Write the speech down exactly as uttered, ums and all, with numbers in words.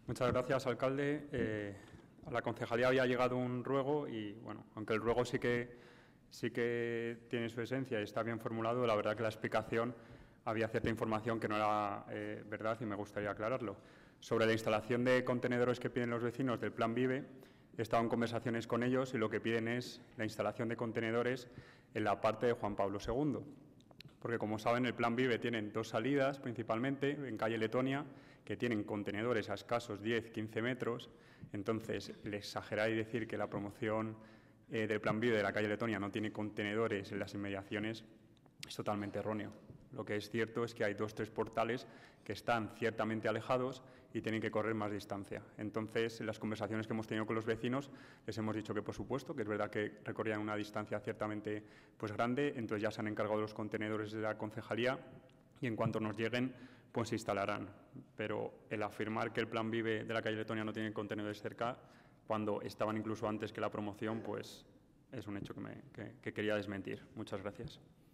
Muchas gracias, alcalde. Eh, a la concejalía había llegado un ruego y, bueno, aunque el ruego sí que, sí que tiene su esencia y está bien formulado, la verdad que la explicación había cierta información que no era eh, verdad y me gustaría aclararlo. Sobre la instalación de contenedores que piden los vecinos del Plan Vive, he estado en conversaciones con ellos y lo que piden es la instalación de contenedores en la parte de Juan Pablo segundo. Porque, como saben, el Plan Vive tienen dos salidas, principalmente, en calle Letonia, que tienen contenedores a escasos diez a quince metros. Entonces, les exageráis decir que la promoción eh, del Plan Vive de la calle Letonia no tiene contenedores en las inmediaciones, es totalmente erróneo. Lo que es cierto es que hay dos o tres portales que están ciertamente alejados y tienen que correr más distancia. Entonces, en las conversaciones que hemos tenido con los vecinos, les hemos dicho que, por supuesto, que es verdad que recorrían una distancia ciertamente pues, grande, entonces ya se han encargado los contenedores de la concejalía y en cuanto nos lleguen, pues se instalarán. Pero el afirmar que el Plan Vive de la calle Letonia no tiene contenedores cerca, cuando estaban incluso antes que la promoción, pues es un hecho que, me, que, que quería desmentir. Muchas gracias.